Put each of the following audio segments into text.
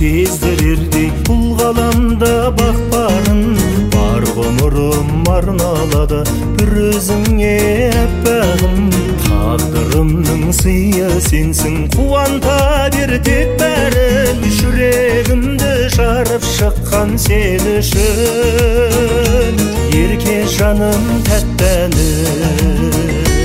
сездірердей бұл ғаламда бақ барын, бар ғұмырым арналады бір өзіңе аппағым. Тағдырымның сыйы сенсің, қуанта бер тек бәрін, жүрегімді жарып шыққан сен үшін. Ерке жаным тәттәнім,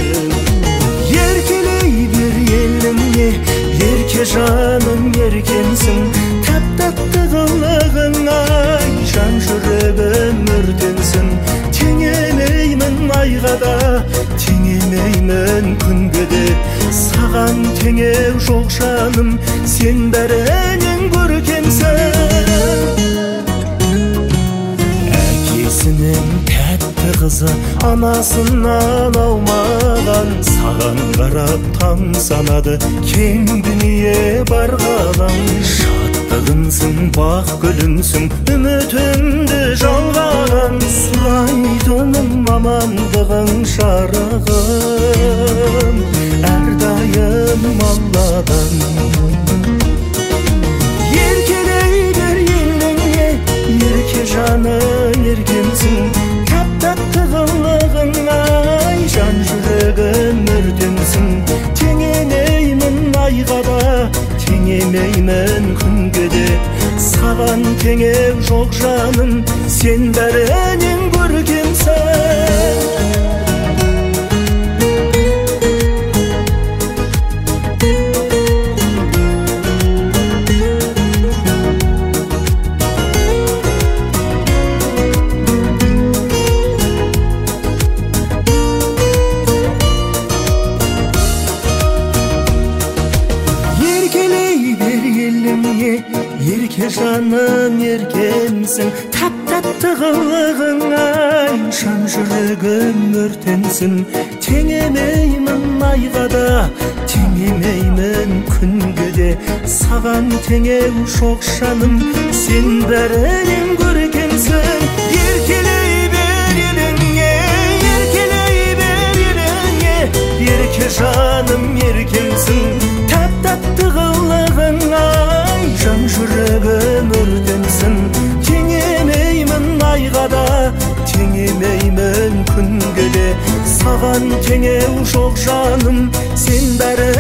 еркелей бер еліңе, ерке жаным еркемсің. Тәп-тәтті қылығың ай, жан жүрегім өртенсін. Теңемеймін айға да, теңемеймін күнге де, саған теңеу жоқ жаным, сен бәрінен көркемсің. Әкесінің тәтті қызы анасынан аумаған, саған қарап таң санады кең дүние бар ғалам. Шаттығынсың, бақ гүлімсің, үмітімді жалғаған, сұрайтыным амандығың жарығым, әрдайым Алладан. Еркелей бер еліңе, ерке жаны еркемсің. Тәп-тәтті қылығың ай, жан жүрегім өртенсің. Теңемеймін айға да, теңемеймін күнге де, саған теңеу жоқ жаным, сен бәрінен көркемсің. Ерке жаным еркемсің, тәп-тәтті қылығың ай, жан жүрегім өртенсін. Теңемеймін айға да, теңемеймін күнге де, саған теңеу жоқ жаным, сен бәрінен көркемсің. Еркелей бер еліңе, еркелей бер еліңе, ерке жаным еркемсің. Тәп-тәтті қылығың ай, жан жүрегім өртенсін. Теңемеймін айға да, теңемеймін күнге де, саған теңеу жоқ жаным, сен бәрі